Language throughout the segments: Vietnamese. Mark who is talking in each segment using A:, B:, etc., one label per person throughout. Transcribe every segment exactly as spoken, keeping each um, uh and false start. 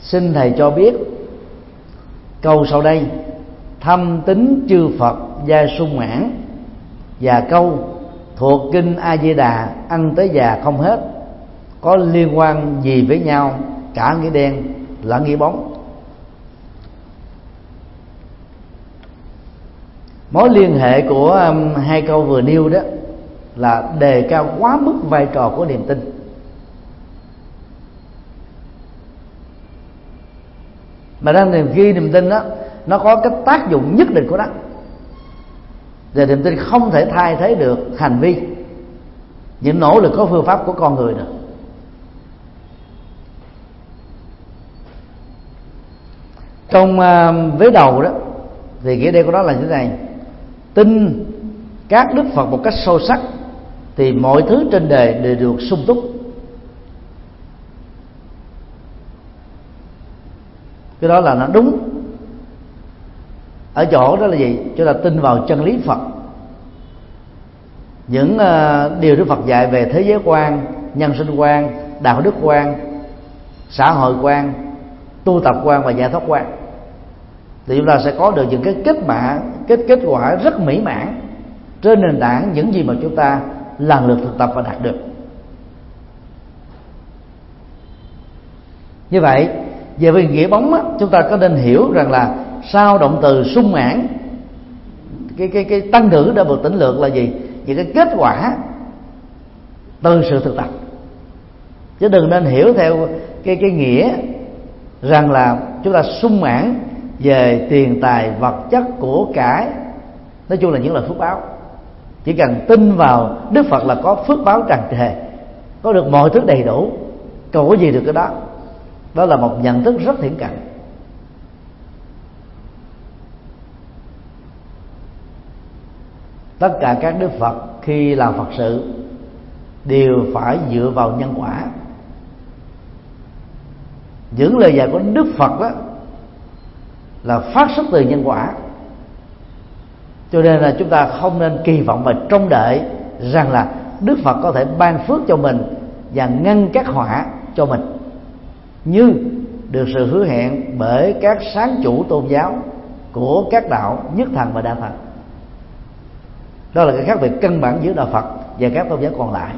A: xin thầy cho biết câu sau đây: thâm tín chư Phật giai sung mãn, và câu thuộc kinh A Di Đà ăn tới già không hết có liên quan gì với nhau, cả nghĩa đen lẫn nghĩa bóng? Mối liên hệ của um, hai câu vừa nêu đó là đề cao quá mức vai trò của niềm tin. Mà đang niềm ghi niềm tin đó, nó có cái tác dụng nhất định của nó, và niềm tin không thể thay thế được hành vi, những nỗ lực có phương pháp của con người nữa. Trong uh, vế đầu đó thì nghĩa đen của nó là như thế này: tin các đức Phật một cách sâu sắc thì mọi thứ trên đời đều được sung túc. Cái đó là nó đúng ở chỗ đó là gì? Chúng ta tin vào chân lý Phật, những uh, điều Đức Phật dạy về thế giới quan, nhân sinh quan, đạo đức quan, xã hội quan, tu tập quan và giải thoát quan, thì chúng ta sẽ có được những cái kết quả kết kết quả rất mỹ mãn trên nền tảng những gì mà chúng ta lần lượt thực tập và đạt được. Như vậy, về về nghĩa bóng á, chúng ta có nên hiểu rằng là sau động từ sung mãn, cái cái cái tăng ngữ đã được tỉnh lược là gì? Những cái kết quả từ sự thực tập, chứ đừng nên hiểu theo cái cái nghĩa rằng là chúng ta sung mãn về tiền tài, vật chất, của cải, nói chung là những lời phước báo. Chỉ cần tin vào Đức Phật là có phước báo tràn trề, có được mọi thứ đầy đủ, cầu có gì được cái đó. Đó là một nhận thức rất thiển cận. Tất cả các Đức Phật khi làm Phật sự đều phải dựa vào nhân quả. Những lời dạy của Đức Phật đó là phát xuất từ nhân quả, cho nên là chúng ta không nên kỳ vọng và trông đợi rằng là Đức Phật có thể ban phước cho mình và ngăn các họa cho mình, như được sự hứa hẹn bởi các sáng chủ tôn giáo của các đạo nhất thần và đa thần. Đó là cái khác biệt căn bản giữa đạo Phật và các tôn giáo còn lại.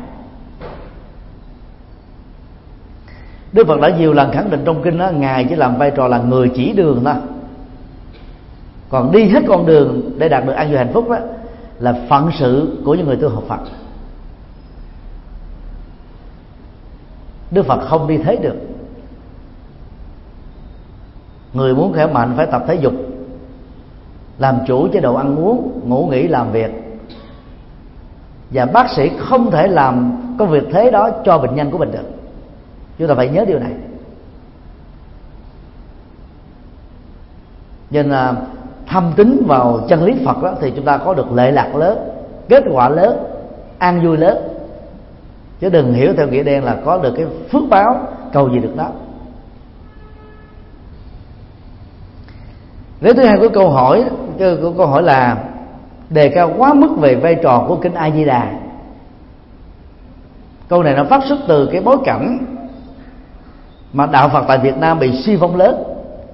A: Đức Phật đã nhiều lần khẳng định trong kinh đó, Ngài chỉ làm vai trò là người chỉ đường thôi, còn đi hết con đường để đạt được an vui hạnh phúc đó là phận sự của những người tu học Phật. Đức Phật không đi thế được. Người muốn khỏe mạnh phải tập thể dục, làm chủ chế độ ăn uống, ngủ nghỉ, làm việc. Và bác sĩ không thể làm công việc thế đó cho bệnh nhân của mình được. Chúng ta phải nhớ điều này. Nên là thâm tín vào chân lý Phật đó, thì chúng ta có được lệ lạc lớn, kết quả lớn, an vui lớn. Chứ đừng hiểu theo nghĩa đen là có được cái phước báo cầu gì được đó. Vế thứ hai của câu hỏi của câu hỏi là đề cao quá mức về vai trò của kinh A Di Đà. Câu này nó phát xuất từ cái bối cảnh mà đạo Phật tại Việt Nam bị suy vong lớn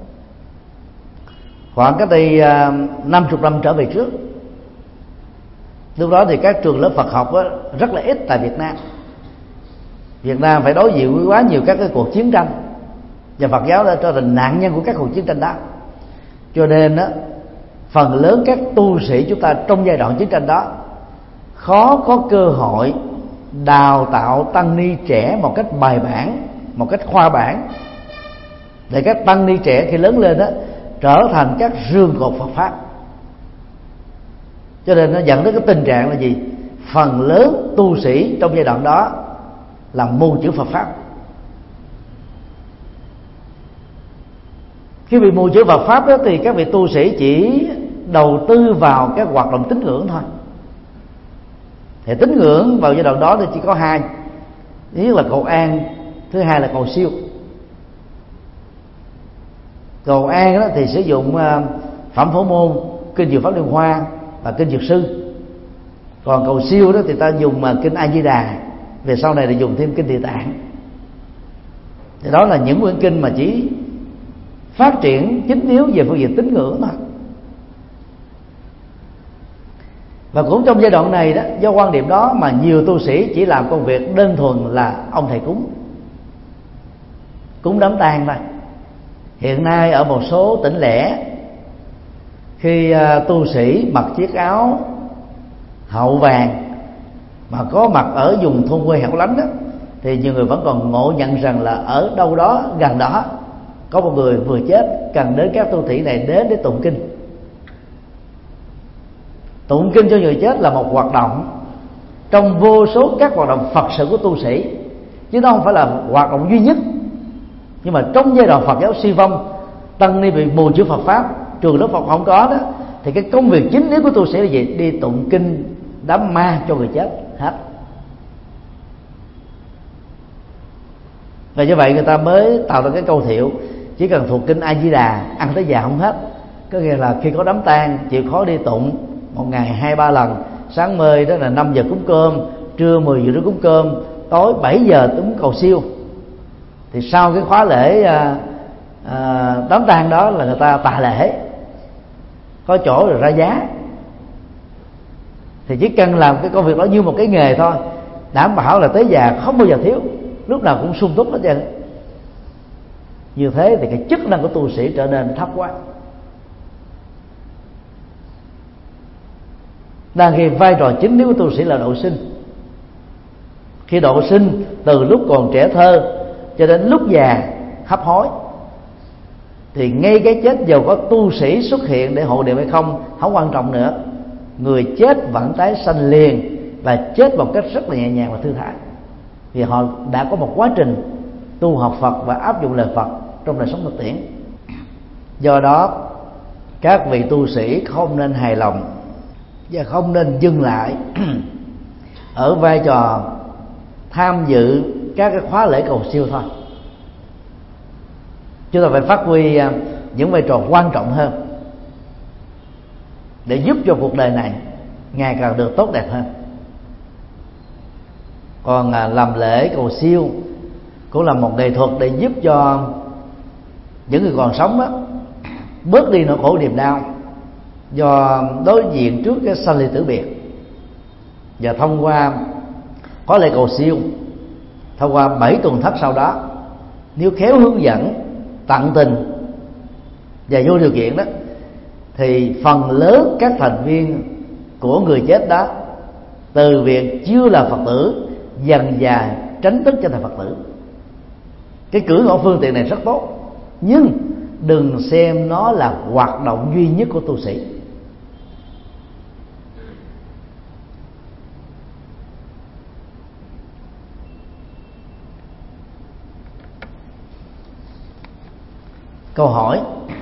A: khoảng cách đây năm mươi năm trở về trước. Lúc đó thì các trường lớp Phật học đó rất là ít tại Việt Nam. Việt Nam phải đối diện với quá nhiều các cái cuộc chiến tranh, và Phật giáo đã trở thành nạn nhân của các cuộc chiến tranh đó. Cho nên đó, phần lớn các tu sĩ chúng ta trong giai đoạn chiến tranh đó khó có cơ hội đào tạo tăng ni trẻ một cách bài bản, một cách khoa bản, để các tăng ni trẻ khi lớn lên đó trở thành các rương cột Phật pháp. Cho nên nó dẫn đến cái tình trạng là gì? Phần lớn tu sĩ trong giai đoạn đó là mù chữ Phật pháp. Khi bị mù chữ Phật pháp đó thì các vị tu sĩ chỉ đầu tư vào các hoạt động tín ngưỡng thôi. Thì tín ngưỡng vào giai đoạn đó thì chỉ có hai: thứ nhất là cầu an, thứ hai là cầu siêu. Cầu an đó thì sử dụng Phẩm Phổ Môn, kinh Diệu Pháp Liên Hoa và kinh Dược Sư. Còn cầu siêu đó thì ta dùng kinh A Di Đà, về sau này thì dùng thêm kinh Địa Tạng. Thì đó là những quyển kinh mà chỉ phát triển chính yếu về phương diện tín ngưỡng mà. Và cũng trong giai đoạn này đó, do quan điểm đó mà nhiều tu sĩ chỉ làm công việc đơn thuần là ông thầy cúng, cúng đám tang thôi. Hiện nay ở một số tỉnh lẻ, khi uh, tu sĩ mặc chiếc áo hậu vàng mà có mặt ở vùng thôn quê hẻo lánh đó, thì nhiều người vẫn còn ngộ nhận rằng là ở đâu đó gần đó có một người vừa chết, cần đến các tu sĩ này đến để tụng kinh. Tụng kinh cho người chết là một hoạt động trong vô số các hoạt động Phật sự của tu sĩ, chứ nó không phải là hoạt động duy nhất. Nhưng mà trong giai đoạn Phật giáo suy vong, tăng ni bị mù chữ Phật pháp, trường lớp Phật không có đó, thì cái công việc chính yếu của tu sĩ là gì? Đi tụng kinh đám ma cho người chết hết. Và như vậy người ta mới tạo ra cái câu thiệu chỉ cần thuộc kinh A Di Đà ăn tới già không hết. Có nghĩa là khi có đám tang chịu khó đi tụng một ngày hai ba lần. Sáng mời đó là năm giờ cúng cơm, trưa mười giờ cúng cơm, tối bảy giờ cúng cầu siêu. Thì sau cái khóa lễ à, à, đám tang đó là người ta tạ lễ, có chỗ rồi ra giá. Thì chỉ cần làm cái công việc đó như một cái nghề thôi, đảm bảo là tới già không bao giờ thiếu, lúc nào cũng sung túc hết trơn. Như thế thì cái chức năng của tu sĩ trở nên thấp quá. Đang khi vai trò chính yếu của tu sĩ là độ sinh. Khi độ sinh từ lúc còn trẻ thơ cho đến lúc già hấp hối, thì ngay cái chết dầu có tu sĩ xuất hiện để hộ niệm hay không không quan trọng nữa, người chết vẫn tái sanh liền và chết một cách rất là nhẹ nhàng và thư thái, vì họ đã có một quá trình tu học Phật và áp dụng lời Phật trong đời sống thực tiễn. Do đó các vị tu sĩ không nên hài lòng và không nên dừng lại ở vai trò tham dự các cái khóa lễ cầu siêu thôi. Chúng ta phải phát huy những vai trò quan trọng hơn để giúp cho cuộc đời này ngày càng được tốt đẹp hơn. Còn làm lễ cầu siêu cũng là một nghệ thuật để giúp cho những người còn sống đó bớt đi nỗi khổ niềm đau do đối diện trước cái sanh ly tử biệt. Và thông qua có lễ cầu siêu, thông qua bảy tuần thất sau đó, nếu khéo hướng dẫn, tận tình và vô điều kiện đó, thì phần lớn các thành viên của người chết đó từ việc chưa là Phật tử dần dà tránh thức trở thành Phật tử. Cái cử ngõ phương tiện này rất tốt, nhưng đừng xem nó là hoạt động duy nhất của tu sĩ. Câu hỏi: